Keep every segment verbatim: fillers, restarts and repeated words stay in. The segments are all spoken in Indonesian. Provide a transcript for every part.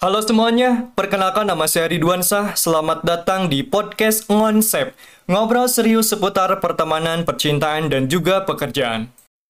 Halo semuanya, perkenalkan nama saya Ridwan Shah. Selamat datang di podcast Ngonsep. Ngobrol serius seputar pertemanan, percintaan, dan juga pekerjaan.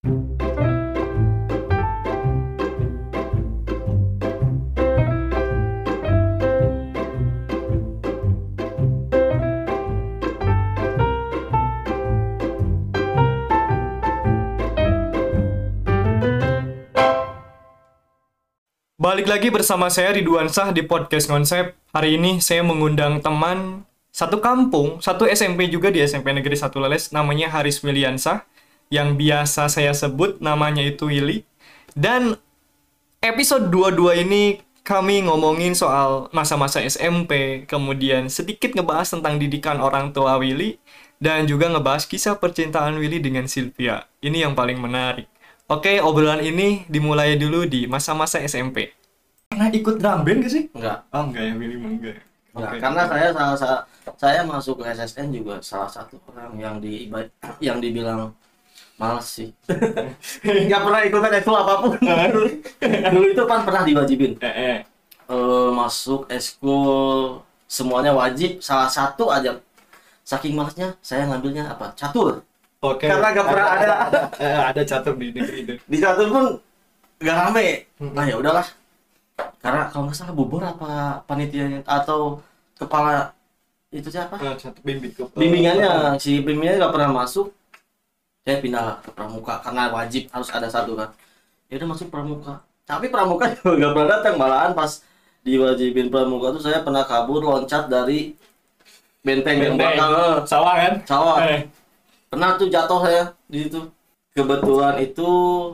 Balik lagi bersama saya Ridwan Shah di podcast Konsep. Hari ini saya mengundang teman satu kampung, satu S M P juga di S M P Negeri satu Leles, namanya Haris Williansyah, yang biasa saya sebut namanya itu Willy. Dan episode dua puluh dua ini kami ngomongin soal masa-masa S M P, kemudian sedikit ngebahas tentang didikan orang tua Willy, dan juga ngebahas kisah percintaan Willy dengan Sylvia. Ini yang paling menarik. Oke, obrolan ini dimulai dulu di masa-masa S M P. Pernah ikut drum band gak sih? Enggak. Oh enggak ya, Willy mah enggak. Enggak, Oke. karena saya salah sa- saya masuk ke S S N juga salah satu orang yang di yang dibilang malas sih. Enggak pernah ikutan itu apapun. Dulu itu kan pernah diwajibin. Eh, eh. Eh, masuk eskul semuanya wajib, salah satu aja. Saking malasnya saya ngambilnya apa? Catur. Oke. Karena nggak pernah ada. Eh, ada catur di negeri itu. Di catur pun nggak rame. Nah ya udahlah. Karena kalau nggak salah bubur apa panitianya atau kepala itu siapa? Eh, catur bimbing ke Bimbingannya si bimbingannya nggak pernah masuk. Saya pindah ke pramuka karena wajib harus ada satu kan. Ya udah masuk pramuka. Tapi pramuka juga nggak pernah datang, malahan pas diwajibin pramuka tuh saya pernah kabur loncat dari benteng yang Benteng. belakang eh, Sawah kan? sawah. Eh. Pernah tuh jatuh saya di situ. Kebetulan itu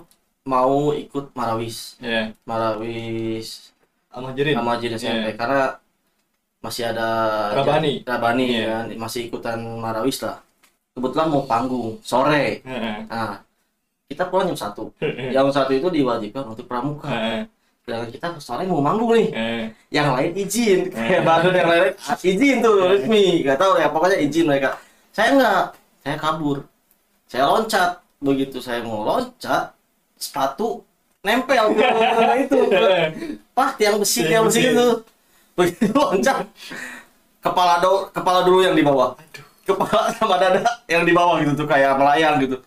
mau ikut Marawis. Iya. Marawis Sama Jerin. sama Jin S M P Iya. karena masih ada Rabani. Rabani Iya. kan, masih ikutan Marawis lah. Kebetulan mau panggung sore. Heeh. Nah, kita pulang jam satu. Jam satu itu diwajibkan untuk pramuka. Heeh. Dan kita sore mau manggung nih. Eh. Yang lain izin. Kayak baru yang lain izin tuh resmi. Gak tahu ya, pokoknya izin mereka. Saya enggak. Saya kabur. Saya loncat. Begitu saya mau loncat, sepatu nempel ke itu. Pah, tiang besi, tiang besi itu. Begitu loncat. Kepala do, kepala dulu yang di bawah. Kepala sama dada yang di bawah gitu tuh kayak melayang gitu.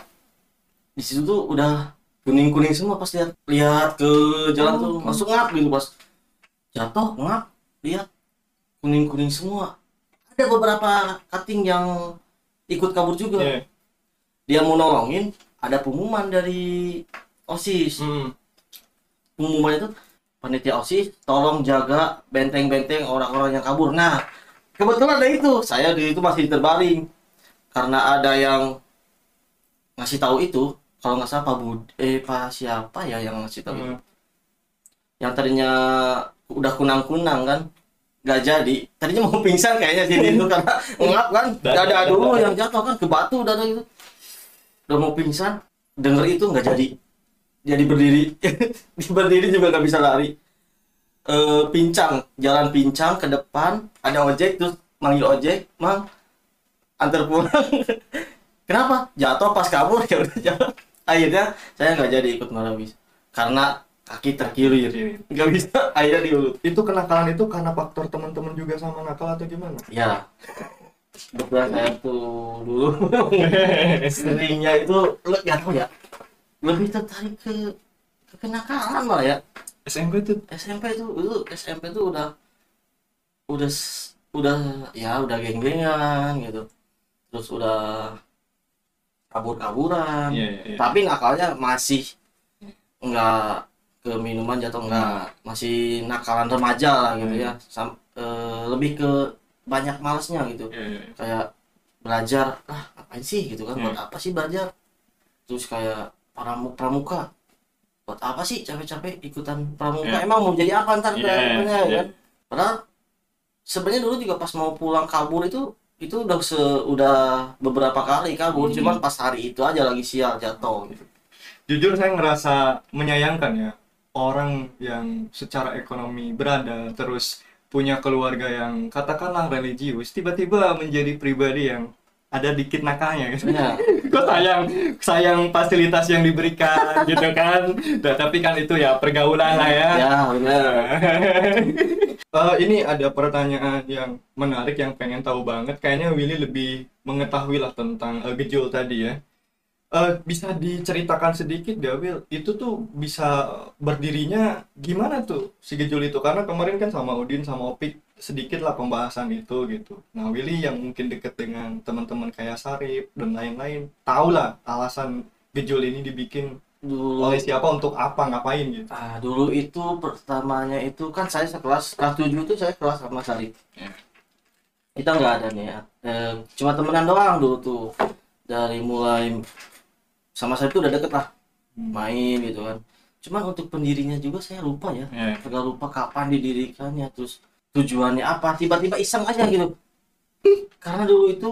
Di situ tuh udah kuning-kuning semua pas lihat lihat ke jalan tuh langsung ngap gitu pas jatuh ngap lihat kuning-kuning semua. Ada beberapa cutting yang ikut kabur juga. Iya. Dia mau nolongin, ada pengumuman dari OSIS. Hmm. Pengumuman itu panitia OSIS tolong jaga benteng-benteng orang-orang yang kabur. Nah, kebetulan ada itu. Saya di itu masih terbaring. Karena ada yang ngasih tahu itu, kalau nggak salah Pak Bud, eh Pak siapa ya yang ngasih tahu itu? Hmm. Yang tadinya udah kunang-kunang kan, nggak jadi. Tadinya mau pingsan kayaknya sini itu karena ngap kan, dada dulu yang jatuh kan ke batu dada itu. Udah mau pingsan, denger itu nggak jadi. Jadi berdiri, di berdiri juga nggak bisa lari. Eh pincang, jalan pincang ke depan, ada ojek terus manggil ojek, mang antar pulang. Kenapa? Jatuh pas kabur ya udah jalan. Akhirnya saya nggak jadi ikut Marawis karena kaki terkilir, nggak bisa. Akhirnya diurut. Itu kenakalan itu karena faktor teman-teman juga sama nakal atau gimana? Ya, kebetulan saya tuh dulu seringnya itu le- ya tahu ya lebih tertarik ke ke kenakalan lah ya. S M P itu S M P itu itu S M P itu udah udah s- udah ya udah geng-gengan gitu, terus udah kabur-kaburan. Iya, iya, iya. Tapi nakalnya masih nggak ke minuman jatuh, nggak, masih nakalan remaja lah gitu ya. Sam- eh, lebih ke banyak malesnya gitu, Iya, iya, iya. kayak belajar ah ngapain sih gitu kan, buat Hmm. apa sih belajar, terus kayak pramu- pramuka buat apa sih capek-capek ikutan pramuka, Yeah. emang mau jadi apa ntar ke Yeah, depannya, yeah. kan. Padahal sebenarnya dulu juga pas mau pulang kabur itu itu udah se udah beberapa kali kabur, Hmm. cuman pas hari itu aja lagi sial jatuh gitu. Jujur saya ngerasa menyayangkan ya, orang yang secara ekonomi berada terus punya keluarga yang katakanlah religius tiba-tiba menjadi pribadi yang ada dikit nakalnya gitu. Iya. Kok sayang sayang fasilitas yang diberikan gitu kan. Nah, tapi kan itu ya pergaulan lah ya. Ya, benar. Eh, ini ada pertanyaan yang menarik yang pengen tahu banget. Kayaknya Willy lebih mengetahui lah tentang eh, gejol tadi ya. Eh, bisa diceritakan sedikit gak, Will? Itu tuh bisa berdirinya gimana tuh si gejol itu? Karena kemarin kan sama Udin sama Opik sedikit lah pembahasan itu gitu. Nah, Willy yang mungkin deket dengan teman-teman kayak Sarip dan lain-lain, tahu lah alasan gejol ini dibikin Dulu, oleh siapa, untuk apa, ngapain gitu. ah, dulu itu pertamanya itu kan saya sekelas kelas tujuh itu saya kelas sama Sarip. Ya. Kita nggak ada niat. Eh, cuma temenan doang dulu tuh. Dari mulai sama Sarip tuh udah deket lah. Hmm. Main gitu kan. Cuman untuk pendirinya juga saya lupa ya. Ya. Agak lupa kapan didirikannya, terus tujuannya apa. Tiba-tiba iseng aja gitu. Karena dulu itu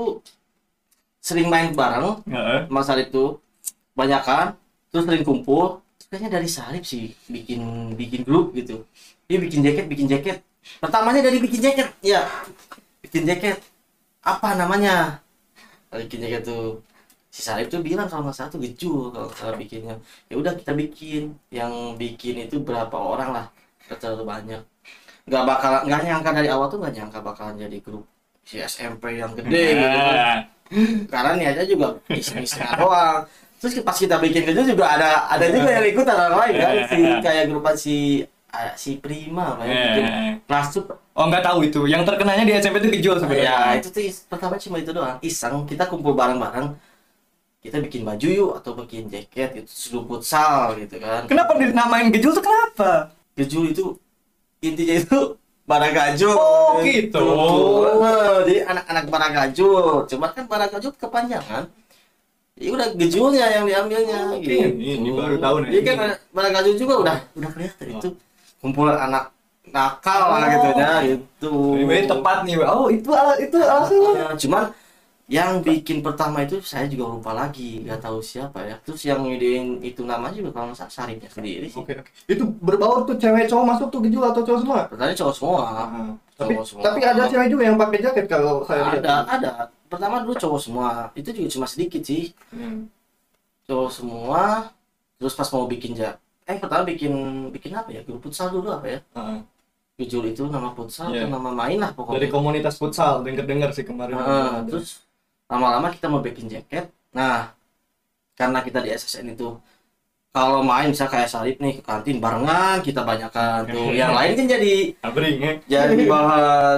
sering main bareng Ya. sama Sarip tuh. Banyak kan. Terus sering kumpul. Kayaknya dari Sarip sih bikin bikin grup gitu. Dia bikin jaket, bikin jaket. Pertamanya dari bikin jaket, ya. Bikin jaket. Apa namanya? Bikin jaket tuh. Si Sarip tuh bilang kalau nggak salah tuh gejul kalau nggak salah bikinnya. Ya udah kita bikin. Yang bikin itu berapa orang lah. Nggak terlalu banyak. Nggak bakal nggak nyangka dari awal tuh nggak nyangka bakalan jadi grup si S M P yang gede gitu kan. Karena niatnya juga iseng-iseng doang. Terus pas kita bikin itu juga ada ada juga yang ikut orang lain kan, si kayak grupan si ah, si Prima apa ya, bikin Rasup. Oh, nggak tahu itu. Yang terkenanya di S M P itu gejol sebenarnya. Ya itu tuh is- pertama cuma itu doang, iseng kita kumpul bareng-bareng, kita bikin baju yuk atau bikin jaket itu sudah futsal gitu kan. Kenapa dinamain gejol tuh, kenapa? Gejul itu intinya itu Baragajul. Oh, gitu. Nah, jadi anak-anak Baragajul. Cuma kan Baragajul kepanjangan. Ya udah gejulnya yang diambilnya. Oke, gitu. ini baru tahu nih. Jadi kan Baragajul juga udah udah kelihatan itu kumpulan anak nakal lah gitu ya gitu. Ini tepat nih. Oh, itu al- itu alasannya. Ya, cuman yang bikin pertama itu saya juga lupa lagi, nggak tahu siapa ya. Terus yang ngidein itu namanya juga kalau nggak salah Saripnya sendiri sih. Oke, oke. Itu berbaur tuh cewek cowok masuk tuh gejol atau cowok semua? Pertanyaan cowok semua. Ah, tapi Cowok semua. tapi ada cewek juga yang pakai jaket kalau saya lihat. Ada, ada. Pertama dulu cowok semua. Itu juga cuma sedikit sih. Hmm. Cowok semua. Terus pas mau bikin ja eh pertama bikin bikin apa ya? Grup futsal dulu apa ya? Ah, Jujur itu nama futsal Iya. atau nama main lah pokoknya. dari komunitas futsal, denger-denger sih kemarin. Nah, terus lama-lama kita mau bikin jaket. Nah, karena kita di S S N itu kalau main bisa kayak Sarip nih ke kantin barengan kita banyakan tuh. Yang lain kan jadi abring ya. jadi bahan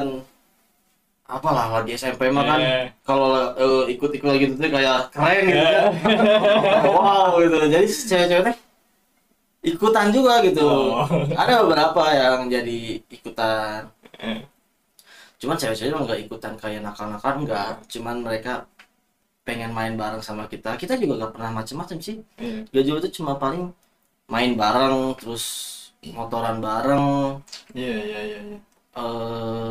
apalah di S M P mah kan Eh. kalau eh, ikut-ikut gitu tuh kayak keren gitu kan. Wow gitu. Jadi cewek-cewek teh ikutan juga gitu. Oh. Ada beberapa yang jadi ikutan. Eh. Cuman cewek-cewek mah nggak ikutan kayak nakal-nakal enggak. Cuman mereka pengen main bareng sama kita. Kita juga nggak pernah macem-macem sih. Iya. Gajul itu cuma paling main bareng terus motoran bareng. Iya, iya, iya, iya. eh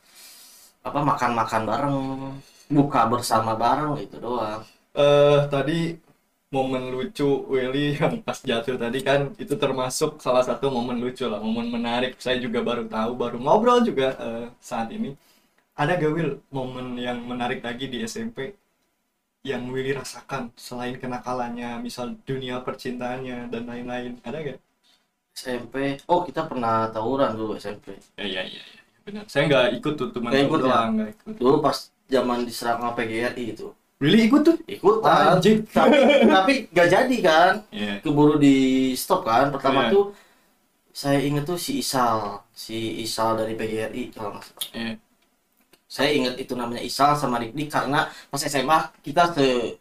apa makan-makan bareng, buka bersama bareng gitu doang. Eh, tadi momen lucu Willy yang pas jatuh tadi kan itu termasuk salah satu momen lucu lah, momen menarik. Saya juga baru tahu, baru ngobrol juga eh, saat ini. Ada gak, Will, momen yang menarik lagi di S M P yang Willy rasakan selain kenakalannya, misal dunia percintaannya dan lain-lain? Ada gak? S M P, oh kita pernah tawuran dulu S M P. Ya, iya, iya, iya, benar. Saya nggak ikut tuh, teman Nggak ikut ya? doang, nggak ikut. Dulu pas zaman diserang sama P G R I itu, Willy ikut tuh? ikutan. Anjing. Tapi, tapi gak jadi kan, Iya. keburu di stop kan. Pertama Iya. tuh saya inget tuh si Isal, si Isal dari P G R I kalau nggak salah. Iya. Saya inget itu namanya Isal sama Dik karena pas S M A kita se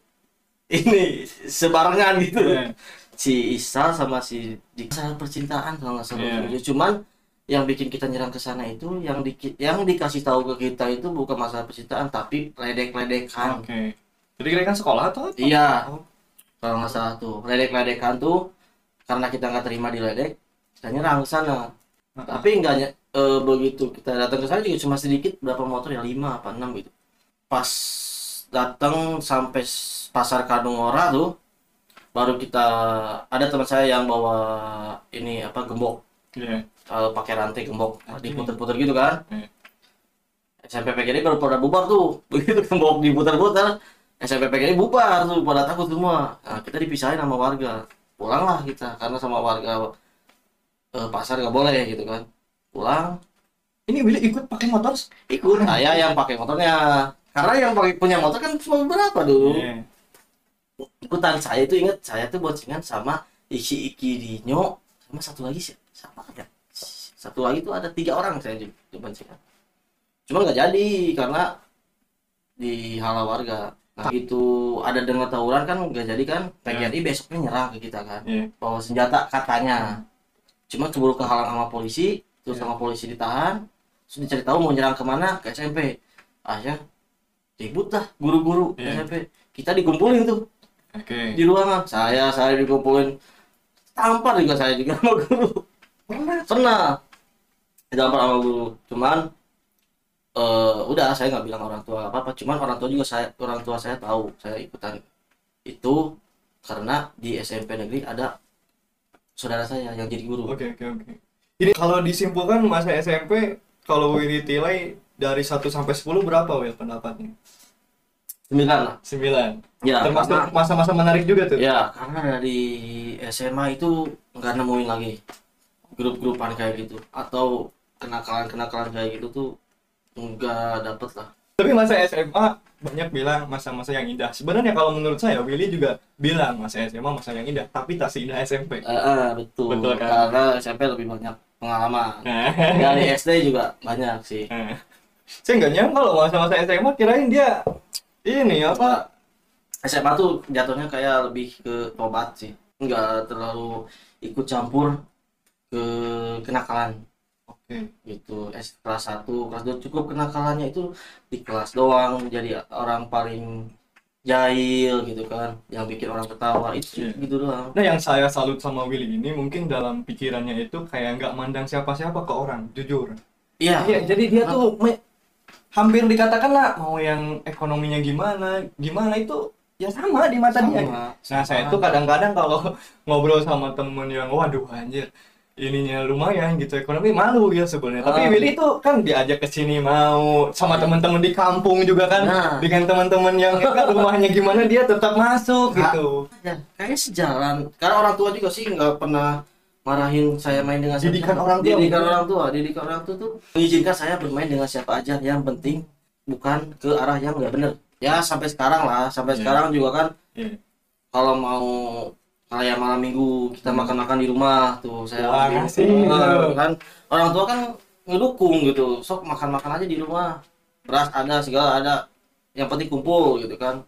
ini sebarengan gitu. Iya. Si Isal sama si Dik masalah percintaan kalau nggak salah. Iya. Cuman yang bikin kita nyerang ke sana itu yang di, yang dikasih tahu ke kita itu bukan masalah percintaan tapi ledek-ledekan. Oke. Jadi kira kan sekolah atau apa? Iya. Oh. Kalau nggak salah tuh ledek-ledekan tuh karena kita nggak terima di ledek kita nyerang ke sana. Nah, Tapi enggak eh, begitu kita datang ke sana juga cuma sedikit, berapa motor ya, lima apa enam gitu. Pas datang sampai s- pasar Kadungora tuh baru kita ada teman saya yang bawa ini apa gembok, Iya. eh, pakai rantai gembok Oke. diputer-puter gitu kan. Iya. S M P P G R I baru pada bubar tuh. Begitu tembok diputar-putar, S M P P G R I bubar tuh, pada takut semua. Nah, kita dipisahin sama warga. Pulanglah kita karena sama warga eh, pasar nggak boleh gitu kan. Pulang, Ini Willy ikut pakai motor? ikut saya yang pakai motornya. Karena yang pakai punya motor kan cuma beberapa dulu. Iya. Ikutan saya itu inget saya tuh boncengan sama Iki Iki Dino sama satu lagi sih siapa ya? Satu lagi tuh ada tiga orang saya juga boncengan. Cuma nggak jadi karena dihalau warga. Nah itu ada dengar tawuran kan nggak jadi kan P G R I besoknya nyerang ke kita kan Iya. bawa senjata katanya. Cuma keburu kehalang sama polisi, terus sama polisi ditahan, terus dicari tahu mau nyerang kemana ke S M P. Akhirnya ribut dah guru-guru Iya. S M P. Kita dikumpulin tuh Oke. di ruangan. Saya saya dikumpulin, tampar juga saya juga sama guru. Pernah ditampar sama guru. Cuman eh udah saya nggak bilang orang tua apa apa. Cuman orang tua juga saya orang tua saya tahu saya ikutan itu karena di S M P negeri ada saudara saya yang jadi guru. Oke, oke, oke. Ini kalau disimpulkan masa S M P, kalau Willy Tilai dari satu sampai sepuluh berapa Will pendapatnya? Sembilan lah. sembilan. Ya, Termasuk karena- masa-masa menarik juga tuh. Ya, karena dari S M A itu nggak nemuin lagi grup-grupan kayak gitu atau kenakalan-kenakalan kayak gitu tuh nggak dapet lah. Tapi masa S M A banyak bilang masa-masa yang indah. Sebenarnya kalau menurut saya Willy juga bilang masa S M A masa yang indah, tapi tak seindah S M P. Eh, eh, betul. Betul kan? Karena S M P lebih banyak pengalaman. Nah. Dari S D juga banyak sih. Nah. Saya nggak nyangka kalau masa-masa S M A kirain dia ini apa? S M A tuh jatuhnya kayak lebih ke tobat sih. Nggak terlalu ikut campur ke kenakalan. Oke. Gitu. S kelas satu, kelas dua cukup kenakalannya itu di kelas doang jadi orang paling jahil gitu kan, yang bikin orang ketawa itu Iya. gitu doang. Nah, yang saya salut sama Willy ini mungkin dalam pikirannya itu kayak nggak mandang siapa-siapa ke orang, jujur. Iya. Iya, jadi dia tuh me- hampir dikatakan lah mau yang ekonominya gimana, gimana itu ya sama di mata dia. Sama, Nah, saya tuh kadang-kadang kalau ngobrol sama temen yang waduh anjir, ininya lumayan gitu ekonomi malu ya sebenarnya. Tapi Ah. Willy tuh kan diajak ke sini mau sama teman-teman di kampung juga kan, Nah. dengan teman-teman yang ya kan, rumahnya gimana dia tetap masuk Nah. gitu. Ya, kayaknya sejalan. Karena orang tua juga sih nggak pernah marahin saya main dengan siapa. Didikan orang tua. Didikan orang tua, didikan orang tua tuh mengizinkan saya bermain dengan siapa aja. Yang penting bukan ke arah yang nggak bener. Ya sampai sekarang lah, sampai Iya. sekarang juga kan Iya. kalau mau kayak malam minggu kita makan-makan di rumah tuh saya Wah, ambil. ngasih. Eh, kan orang tua kan ngedukung gitu. Sok makan-makan aja di rumah. Beras ada, segala ada. Yang penting kumpul gitu kan.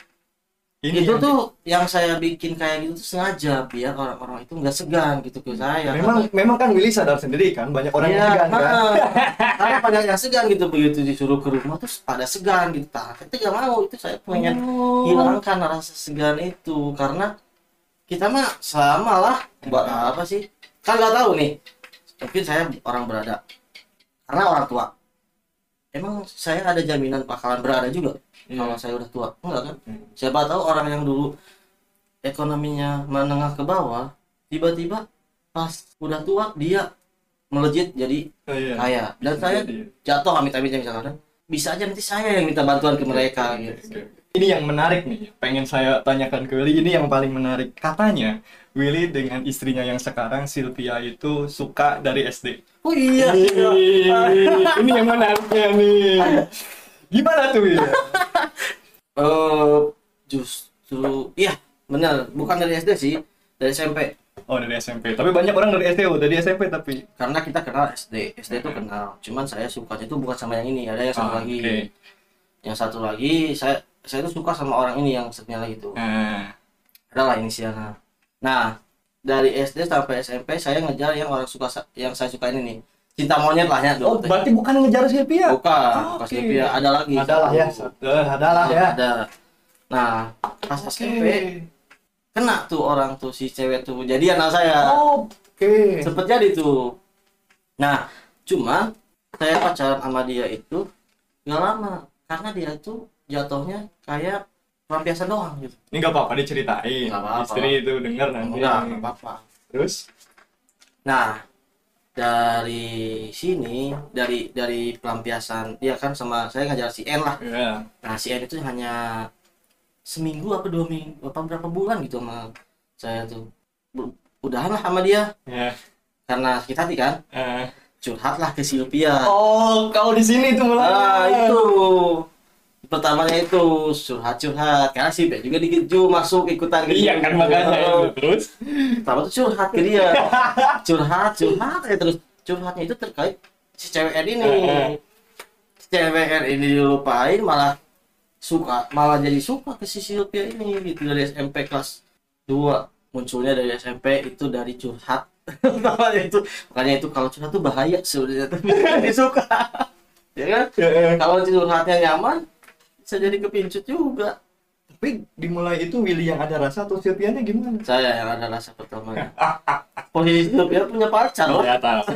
Ini Itu yang- tuh yang saya bikin kayak gitu tuh sengaja biar orang-orang itu nggak segan gitu ke saya. memang memang kan Willy sadar sendiri kan banyak orang yang Iya, segan kan. heeh. Karena pada yang segan gitu begitu disuruh ke rumah terus pada segan gitu. Nah, kita nggak mau itu saya pengen Oh. hilangkan rasa segan itu karena kita mah sama lah buat apa sih? Kan nggak tahu nih. Mungkin saya orang berada karena orang tua. Emang saya ada jaminan bakalan berada juga Iya. kalau saya udah tua? Enggak kan? Hmm. Siapa tahu orang yang dulu ekonominya menengah ke bawah, tiba-tiba pas udah tua dia melejit jadi Oh, iya. kaya. Dan saya Jadi- jatuh amit-amitnya misalkan, bisa aja nanti saya yang minta bantuan ke mereka Oke, gitu. oke. Ini yang menarik nih, pengen saya tanyakan ke Willy, ini yang paling menarik. Katanya, Willy dengan istrinya yang sekarang, Sylvia itu suka dari S D. Oh iya. Ih, ini yang menariknya nih. Gimana tuh, Willy? Eh, justru, iya benar, bukan dari S D sih, dari S M P. Oh, dari S M P. Tapi banyak orang dari S D, oh, dari S M P tapi. Karena kita kenal S D, S D itu kenal. Cuman saya sukanya itu bukan sama yang ini, ada yang satu Ah, lagi. oke. Yang satu lagi, saya saya itu suka sama orang ini yang satunya lagi tuh. Nah, Adalah inisialnya. Nah, dari S D sampai S M P saya ngejar yang orang suka yang saya suka ini nih. Cinta monyet lah ya. oh, dulu. berarti bukan ngejar Sylvia? Bukan, Oh, pas oke. Sylvia ada lagi. Ada lah ya, satu. satu. ada lah ya. Ada. Nah, pas S M P kena tuh orang tuh si cewek tuh jadian sama saya. Oh, oke. Sempet jadi tuh. Nah, cuma saya pacaran sama dia itu nggak lama karena dia tuh jatuhnya kayak pelampiasan doang gitu. Ini nggak apa-apa diceritain. Nggak apa-apa. Istri itu denger nanti. Enggak, nggak apa-apa. Terus? Nah, dari sini, dari dari pelampiasan dia kan sama saya ngajar si N lah. Iya. Nah si N itu hanya seminggu apa dua minggu apa berapa bulan gitu sama saya tuh. Ber- Udahan lah sama dia Iya. karena sakit hati kan. Eh. Curhatlah ke Sylvia. Oh, kau di sini tuh mulai. Ah itu pertamanya itu curhat-curhat karena si Ben juga dikeju masuk ikutan ke Iya kan makanya itu. Terus pertama tuh curhat ke dia curhat curhat ya terus curhatnya itu terkait si cewek N ini si cewek N ini dilupain malah suka malah jadi suka ke si Sylvia ini gitu dari S M P kelas dua munculnya dari S M P itu dari curhat. Makanya itu makanya itu kalau curhat tuh bahaya sebenarnya tapi disuka ya kan kalau curhatnya nyaman bisa jadi kepincut juga. tapi dimulai itu Willy yang ada rasa atau Sylvia-nya gimana? Saya yang ada rasa pertamanya. Posisi Sylvia punya pacar loh. Ya tahu.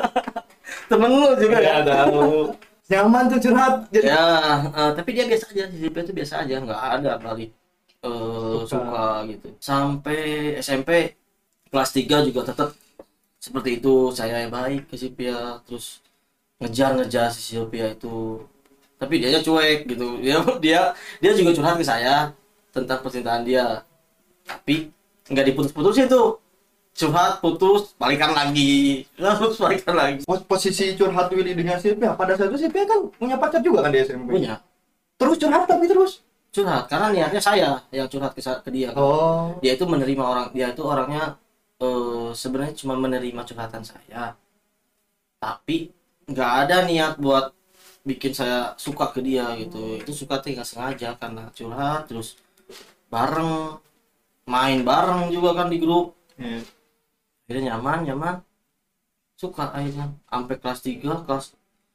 Temen lu juga Ya ya. tahu. Nyaman tuh curhat. Jadi Ya, eh, tapi dia biasa aja, si Sylvia itu biasa aja, nggak ada kali eh, Suka. suka gitu. Sampai S M P kelas tiga juga tetap seperti itu, saya yang baik ke Sylvia, terus ngejar-ngejar si Sylvia itu. Tapi dia cuek gitu. Dia dia dia juga curhat ke saya tentang percintaan dia. Tapi nggak diputus-putusin tuh. Curhat, putus, balikan lagi. Terus balikan lagi. pos- posisi curhat Willy dengan Sylvia pada saat itu Sylvia kan punya pacar juga kan di S M P. Punya Terus curhat tapi terus. curhat karena niatnya saya yang curhat ke, sa- ke dia. Oh. Dia itu menerima orang, dia itu orangnya eh, sebenarnya cuma menerima curhatan saya. Tapi nggak ada niat buat bikin saya suka ke dia gitu. Itu suka tuh nggak sengaja karena curhat terus bareng main bareng juga kan di grup. Iya. Akhirnya nyaman nyaman suka akhirnya sampai kelas tiga kelas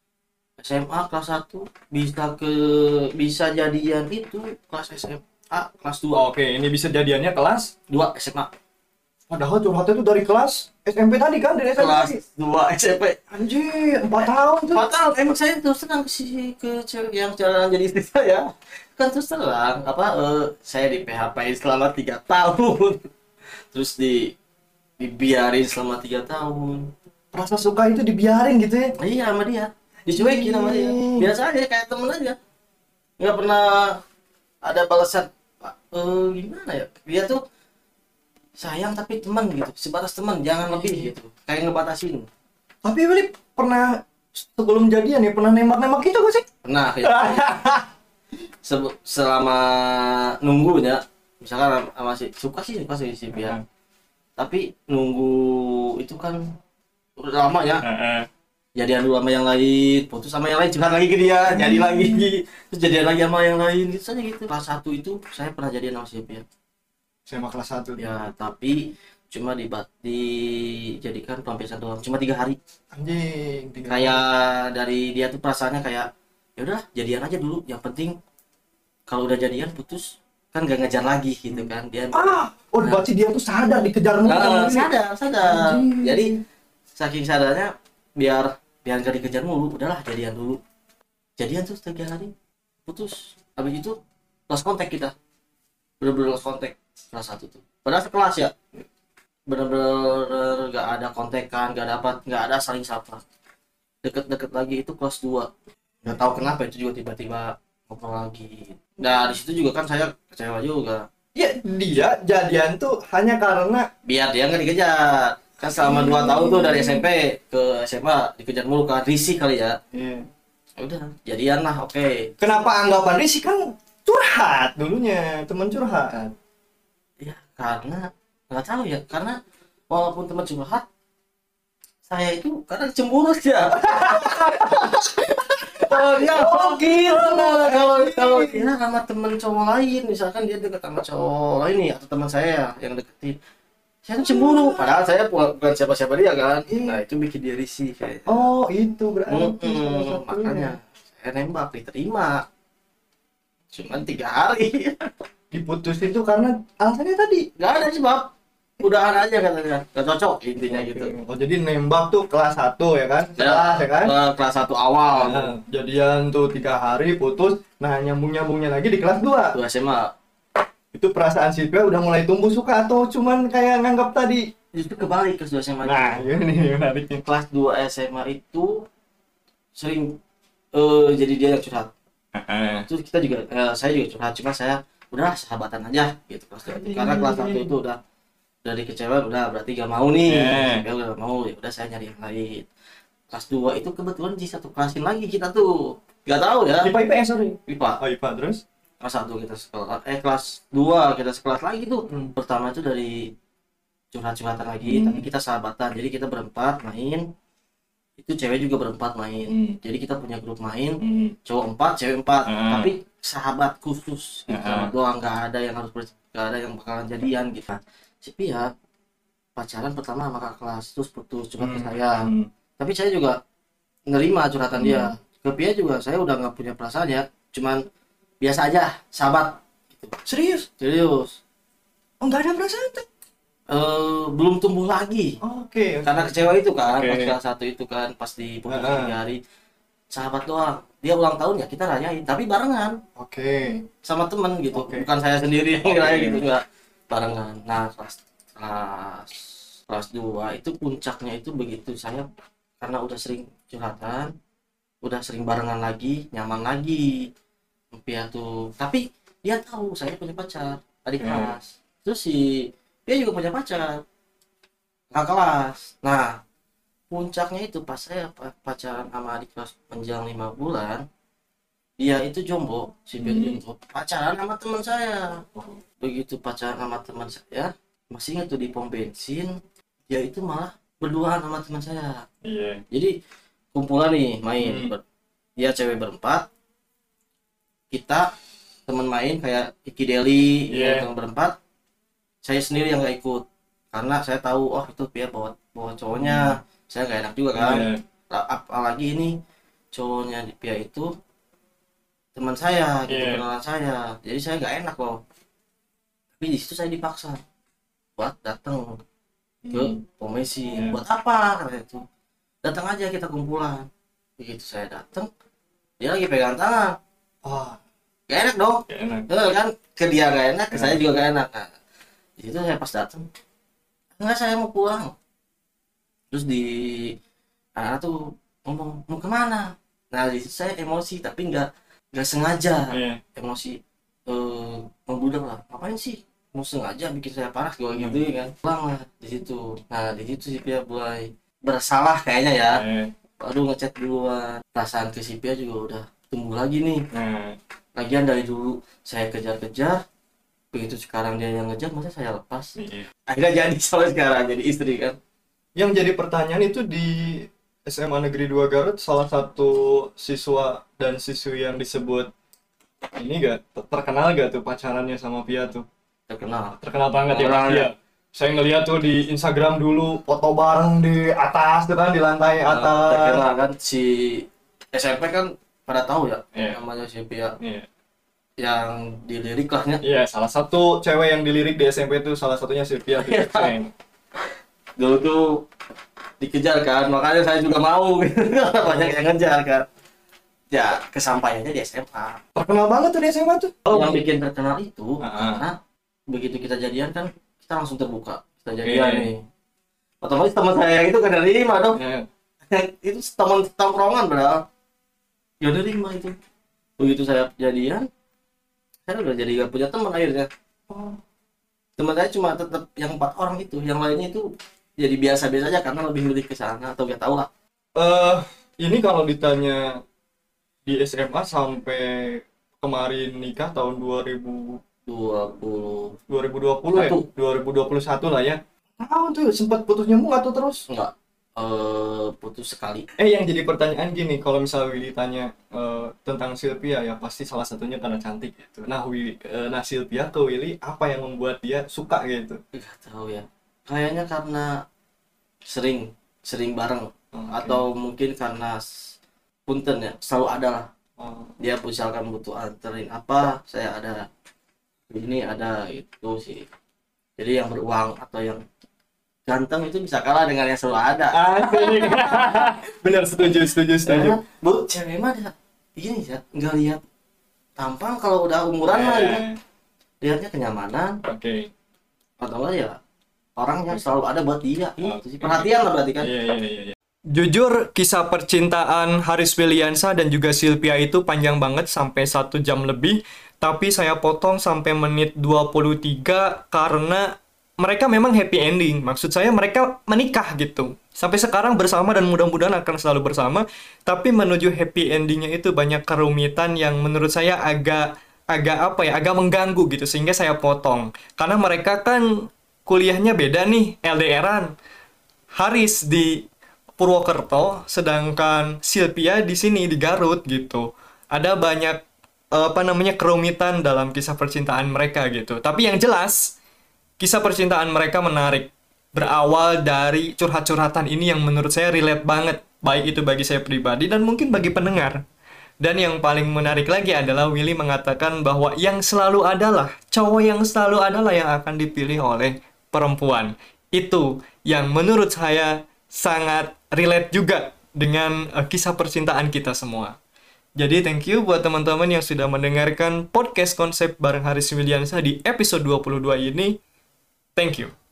S M A kelas satu bisa ke bisa jadian itu kelas S M A kelas dua Oke, ini bisa jadiannya kelas. dua S M A Padahal curhatnya itu dari kelas S M P tadi kan, dari S M P kelas tadi. dua S M P. Anjir, empat tahun tuh. Empat tahun emang saya terus terang sih ke cewek yang jalan jadi istri saya kan terus terang apa eh, saya di P H P selama tiga tahun terus di dibiarin selama tiga tahun. Rasa suka itu dibiarin gitu ya. Iya sama dia dicuekin sama dia biasa aja kayak temen aja nggak pernah ada balasan eh, gimana ya dia tuh sayang tapi teman gitu sebatas teman jangan lebih gitu kayak ngebatasin. Tapi Willy pernah sebelum jadian ya pernah nembak-nembak gitu gak sih? Pernah ya. Se- selama nunggunya misalkan masih suka sih suka sih si Bia tapi nunggu itu kan udah lama ya jadian dulu sama yang lain putus sama yang lain curhat lagi ke dia jadi lagi terus jadian lagi sama yang lain gitu saja gitu. Kelas satu itu saya pernah jadian sama si Bia S M A kelas satu. ya tapi cuma dibat dijadikan pelampiasan doang cuma tiga hari Anjing, tiga. kayak dari dia tuh perasaannya kayak ya udah jadian aja dulu yang penting kalau udah jadian putus kan gak ngejar lagi gitu kan dia Ah, oh Nah. berarti dia tuh sadar dikejar mulu sama Nah, Willy. sadar sadar Anjing. jadi saking sadarnya biar biar gak dikejar mulu udahlah jadian dulu jadian tuh tiga hari putus habis itu lost kontak kita bener-bener lost kontak kelas satu tuh padahal sekelas ya bener-bener gak ada kontekan gak ada apa gak ada saling sapa deket-deket lagi itu kelas dua nggak tahu kenapa itu juga tiba-tiba ngobrol lagi nah di situ juga kan saya kecewa juga Ya, dia jadian tuh hanya karena biar dia nggak dikejar kan selama dua tahun tuh dari S M P ke S M A dikejar mulu kan risih kali ya. Ya udah jadian lah oke. kenapa anggapan risih kan curhat dulunya, teman curhat. Ya karena nggak tahu ya karena walaupun teman curhat saya itu kadang cemburu ya. Oh dia Oh, gitu. kalau kalau dia sama temen cowok lain misalkan dia dekat sama cowok lain nih atau teman saya yang deketin saya tuh cemburu padahal saya bu- bukan siapa-siapa dia kan nah itu bikin dia risih kayak Oh, itu berarti salah Mm-mm, satunya. makanya saya nembak diterima cuman tiga hari Diputusin tuh karena alasannya tadi. nggak ada sebab udahan aja katanya nggak cocok intinya gitu. Oh, jadi nembak tuh kelas satu ya kan? Kelas ya kan? eh, kelas satu awal Nah, jadian tuh tiga hari putus. Nah, nyambung-nyambungnya lagi di kelas dua. tuh S M A Itu perasaan Sylvia udah mulai tumbuh suka atau cuman kayak nganggap tadi Justru kebalik kelas dua S M A. Nah, ini menariknya. Kelas dua S M A itu sering eh jadi dia yang curhat. Heeh. Itu kita juga eh, saya juga curhat, cuma saya udah sahabatan aja gitu kelas dua itu. Karena kelas satu itu udah dari kecewa udah berarti gak mau nih. Yeah. Ya udah gak mau, ya udah saya nyari yang lain. Kelas dua itu kebetulan di satu kelasin lagi kita tuh. Gak tahu ya. I P A I P S sorry. I P A. Oh, I P A terus? Kelas satu kita sekelas, eh kelas dua kita sekelas lagi tuh. Hmm. Pertama itu dari curhat-curhatan lagi, Hmm. tapi kita sahabatan. Jadi kita berempat main. Itu cewek juga berempat main. Hmm. Jadi kita punya grup main, Hmm. cowok empat, cewek empat. Hmm. Tapi sahabat khusus gitu. Hmm. Sahabat doang, nggak ada yang harus ber- nggak ada yang bakalan jadian gitu. Si Pia pacaran pertama sama kakak kelas, terus putus curhat ke Hmm. saya. Hmm. Tapi saya juga nerima curhatan Hmm. dia. Ke Pia juga saya udah nggak punya perasaan ya, cuman biasa aja, sahabat. Gitu. Serius? Serius. Oh, nggak ada perasaan tuh. Eh, belum tumbuh lagi. Oke. Karena kecewa itu kan, Oke. pas kelas satu itu kan, pas diputus Heeh. tiga hari. Sahabat doang. Dia ulang tahun ya kita rayain, tapi barengan Oke. sama temen gitu. Oke. Bukan saya sendiri yang Oke. ngerayain gitu, enggak. Barengan. Nah, kelas kelas kelas dua itu puncaknya itu begitu saya karena udah sering curhatan, udah sering barengan lagi, nyaman lagi. Pia tuh. Tapi dia tahu saya punya pacar, adik Oke. kelas. Terus si dia juga punya pacar, kakak kelas. Nah, puncaknya itu pas saya pa- pacaran sama adik kelas menjelang lima bulan, dia itu jombo, si Pia Hmm. jombo, pacaran sama teman saya. Begitu pacaran sama teman saya, masih ingat tuh di pom bensin, dia itu malah berduaan sama teman saya. Iya. Jadi kumpulan nih main, Hmm. Ber- dia cewek berempat, kita teman main kayak Iki Deli, Iya. yang berempat, saya sendiri yang nggak ikut karena saya tahu oh itu Pia bawa bawa cowoknya, saya nggak enak juga kan. Iya. La- apalagi ini cowoknya di Pia itu teman saya gitu, Iya. kenalan saya, jadi saya nggak enak loh. Tapi di situ saya dipaksa buat datang ke Hmm. pom bensin. Iya. Buat apa karena itu, datang aja kita kumpulan. Begitu saya datang, dia lagi pegang tangan, Wah, gak enak dong. gak enak. Eh, kan ke dia gak enak, ke Iya. saya juga gak enak. Nah, di situ saya pas datang, enggak saya mau pulang. Terus di anak tuh ngomong mau kemana. Nah di situ saya emosi tapi nggak nggak sengaja Iya. emosi, eh membludak lah, ngapain sih mau sengaja bikin saya panas gue gitu Hmm. kan. Pulang lah di situ. Nah di situ si Pia mulai bersalah kayaknya ya, Iya. baru ngechat duluan. Perasaan ke si Pia juga udah tumbuh lagi nih. Nah, Lagian dari dulu saya kejar-kejar, begitu sekarang dia yang ngejar, masa saya lepas. iya. Akhirnya jadi sampai sekarang jadi istri kan. Yang jadi pertanyaan itu di S M A Negeri dua Garut, salah satu siswa dan siswi yang disebut ini gak terkenal gak tuh pacarannya sama Pia tuh? Terkenal. Terkenal banget ya Terkenal, Mas Pia. Saya ngeliat tuh di Instagram dulu foto bareng di atas tuh kan, di lantai Nah, atas. terkenal kan si S M P kan pada tahu ya, Iya. namanya si Pia Iya. yang dilirik lahnya. Iya, salah satu cewek yang dilirik di S M P itu salah satunya Sylvia Iya. Fitsen. Dulu tuh dikejar kan, makanya saya juga mau gitu. Banyak yang ngejar kan. Ya kesampaiannya di S M A. Terkenal banget tuh di S M A tuh. Yang bikin terkenal itu Ah, ah. karena begitu kita jadian kan kita langsung terbuka, kita jadian Iya. nih. Otomatis teman saya itu kan nerima dong. Iya. Itu teman tongkrongan padahal. Ya nerima itu. Begitu saya jadian, saya udah jadi gak punya teman akhirnya. Teman saya cuma tetap yang empat orang itu, yang lainnya itu jadi biasa-biasa aja karena lebih milih ke sana atau gak tahu lah. Eh, ini kalau ditanya di S M A sampai kemarin nikah tahun dua ribu dua puluh dua ribu dua puluh ya? Satu. dua ribu dua puluh satu lah ya. Tahun tuh sempat putus nyambung atau terus? enggak eh putus sekali. Eh, yang jadi pertanyaan gini, kalau misalnya Willy tanya eh, tentang Sylvia ya pasti salah satunya karena cantik gitu. Nah, Willy, eh, nah Sylvia ke Willy apa yang membuat dia suka gitu? Enggak tahu ya. Kayaknya karena sering sering bareng Oke. atau mungkin karena s- punten ya, selalu ada lah. Oh, Dia misalkan butuh anterin apa, saya ada. Ini ada itu sih. Jadi yang beruang atau yang ganteng itu bisa kalah dengan yang selalu ada. asik. Bener, setuju, setuju, setuju. Karena bu cewek mah ada ini ya, nggak lihat tampang kalau udah umuran lah gitu. Eh, Lihatnya kenyamanan Oke. atau enggak ya orang yang selalu ada buat dia. Itu sih perhatian lah berarti kan. Iya, iya, iya, iya. Jujur, kisah percintaan Haris Wiliansyah dan juga Sylvia itu panjang banget sampai satu jam lebih. Tapi saya potong sampai menit dua puluh tiga karena mereka memang happy ending. Maksud saya mereka menikah gitu. Sampai sekarang bersama dan mudah-mudahan akan selalu bersama. Tapi menuju happy endingnya itu banyak kerumitan yang menurut saya agak agak apa ya, agak mengganggu gitu. Sehingga saya potong. Karena mereka kan kuliahnya beda nih, L D R-an. Haris di Purwokerto, sedangkan Sylvia di sini di Garut gitu. Ada banyak eh, apa namanya kerumitan dalam kisah percintaan mereka gitu. Tapi yang jelas kisah percintaan mereka menarik. Berawal dari curhat-curhatan ini yang menurut saya relate banget, baik itu bagi saya pribadi dan mungkin bagi pendengar. Dan yang paling menarik lagi adalah Willy mengatakan bahwa yang selalu adalah, cowok yang selalu adalah yang akan dipilih oleh perempuan. Itu yang menurut saya sangat relate juga dengan uh, kisah percintaan kita semua. Jadi thank you buat teman-teman yang sudah mendengarkan podcast konsep bareng Haris Wiliansyah di episode dua puluh dua ini. Thank you.